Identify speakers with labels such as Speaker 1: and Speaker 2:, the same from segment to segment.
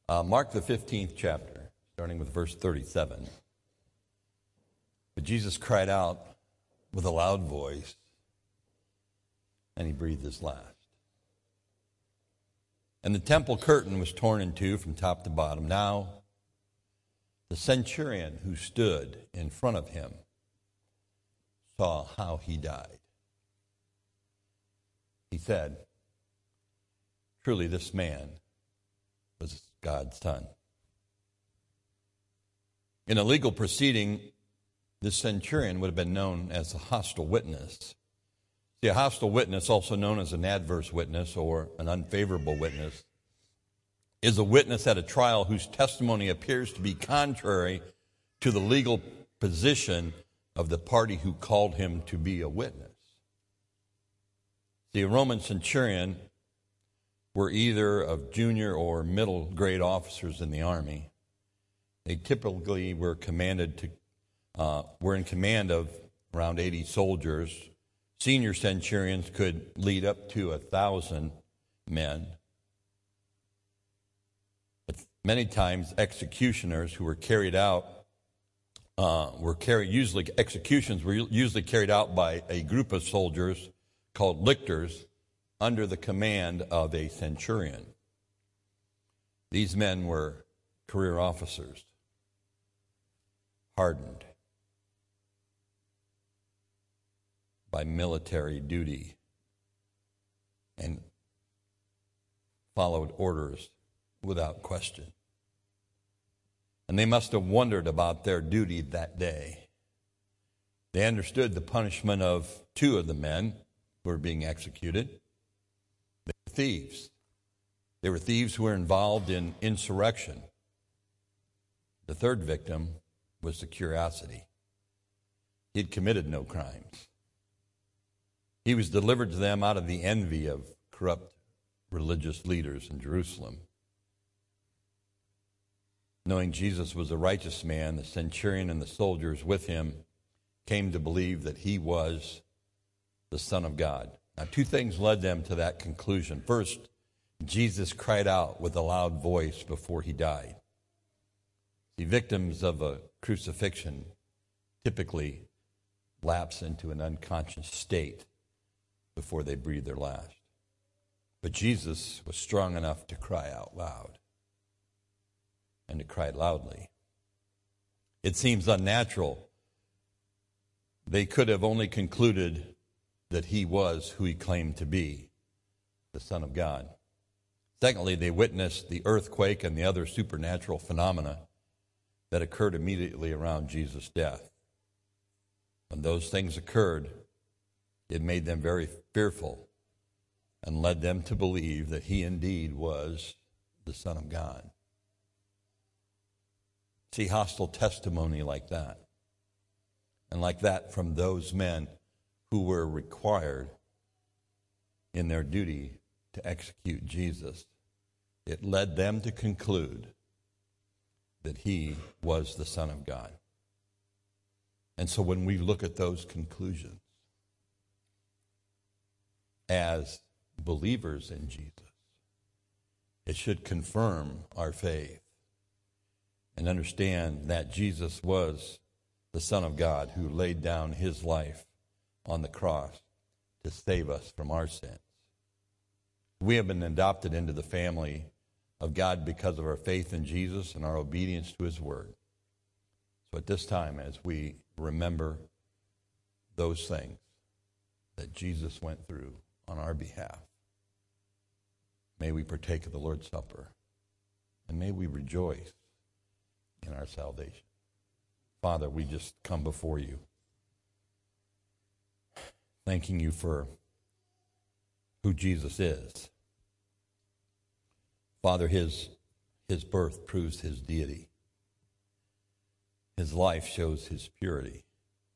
Speaker 1: Mark the 15th chapter, starting with verse 37. But Jesus cried out with a loud voice, and he breathed his last. And the temple curtain was torn in two from top to bottom. Now, the centurion who stood in front of him saw how he died. He said, "Truly this man was God's son." In a legal proceeding, this centurion would have been known as a hostile witness. See, a hostile witness, also known as an adverse witness or an unfavorable witness, is a witness at a trial whose testimony appears to be contrary to the legal position of the party who called him to be a witness. See, a Roman centurion were either of junior or middle grade officers in the army. They typically were in command of around 80 soldiers. Senior centurions could lead up to 1,000 men. But many times executioners who were carried out executions were usually carried out by a group of soldiers called lictors under the command of a centurion. These men were career officers, hardened by military duty, and followed orders without question. And they must have wondered about their duty that day. They understood the punishment of two of the men who were being executed. They were thieves. They were thieves who were involved in insurrection. The third victim was the curiosity. He had committed no crimes. He was delivered to them out of the envy of corrupt religious leaders in Jerusalem. Knowing Jesus was a righteous man, the centurion and the soldiers with him came to believe that he was the Son of God. Now, two things led them to that conclusion. First, Jesus cried out with a loud voice before he died. See, victims of a crucifixion typically lapse into an unconscious state before they breathe their last. But Jesus was strong enough to cry out loud, and to cry loudly. It seems unnatural. They could have only concluded that he was who he claimed to be, the Son of God. Secondly, they witnessed the earthquake and the other supernatural phenomena that occurred immediately around Jesus' death. When those things occurred, it made them very fearful and led them to believe that he indeed was the Son of God. See, hostile testimony like that, and like that from those men who were required in their duty to execute Jesus, it led them to conclude that he was the Son of God. And so when we look at those conclusions as believers in Jesus, it should confirm our faith and understand that Jesus was the Son of God who laid down his life on the cross to save us from our sins. We have been adopted into the family of God because of our faith in Jesus and our obedience to his word. So at this time, as we remember those things that Jesus went through on our behalf, may we partake of the Lord's Supper, and may we rejoice in our salvation. Father, we just come before you, thanking you for who Jesus is. Father, his birth proves his deity. His life shows his purity.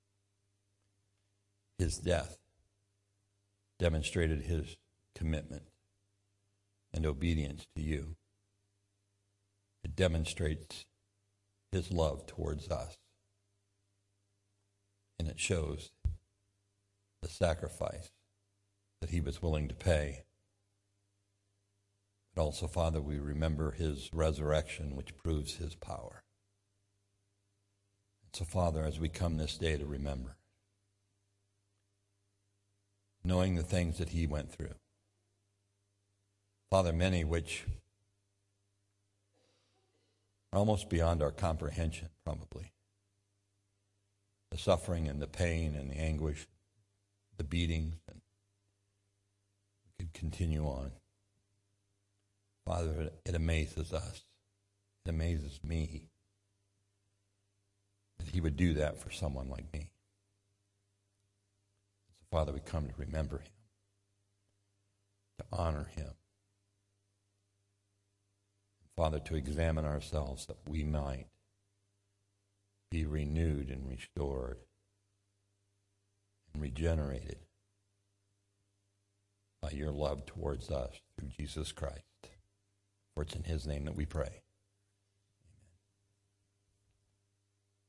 Speaker 1: His death demonstrated his commitment and obedience to you. It demonstrates his love towards us. And it shows the sacrifice that he was willing to pay. But also, Father, we remember his resurrection, which proves his power. So, Father, as we come this day to remember, knowing the things that he went through, Father, many which are almost beyond our comprehension, probably. The suffering and the pain and the anguish, the beatings, and we could continue on. Father, it amazes us. It amazes me that he would do that for someone like me. So, Father, we come to remember him, to honor him. Father, to examine ourselves that we might be renewed and restored and regenerated by your love towards us through Jesus Christ. For it's in his name that we pray.